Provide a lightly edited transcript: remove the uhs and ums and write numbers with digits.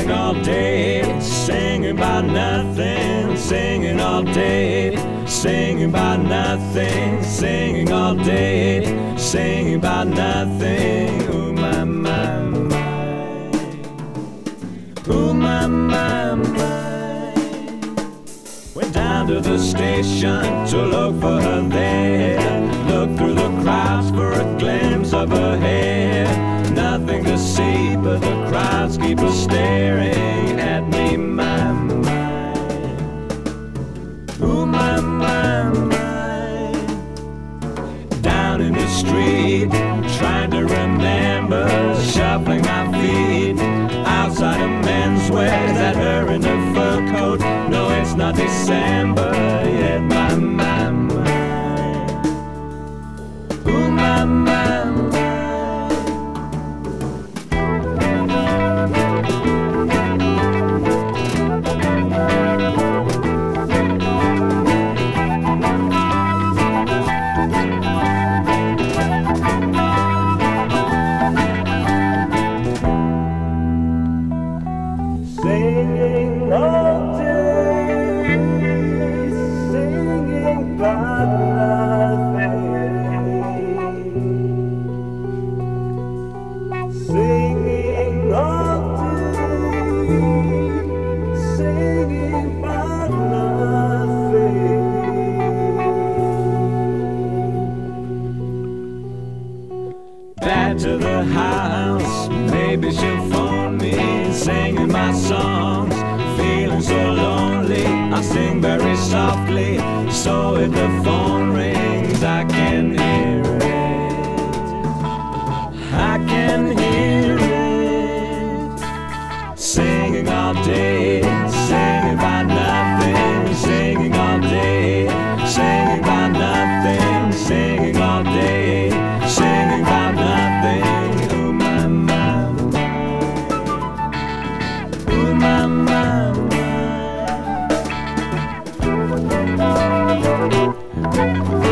Singing all day, singing about nothing, singing all day, singing about nothing, singing all day, singing about nothing. Ooh, my, my, my. Ooh, my, my, my. Went down to the station to look for her there. Look through the crowds for a glimpse of her hair. Nothing to see but the crowds keep a staring at me, my, my. Ooh, my, my, my. Down in the street, trying to remember, shuffling my feet. Outside of menswear, is that her in her fur coat? No, it's not December yet, my, my, my. Ooh, my, my, my. Singing all day, singing about nothing. Singing all day, singing about nothing. Back to the house, maybe she'll phone me, singing my songs, feeling so lonely. I sing very softly, so if the phone rings, I can hear it. I can hear it. Singing all day, singing about nothing, singing all day, singing about nothing, singing all day, singing about nothing. Ooh, my, my, my. Ooh, my, my, my.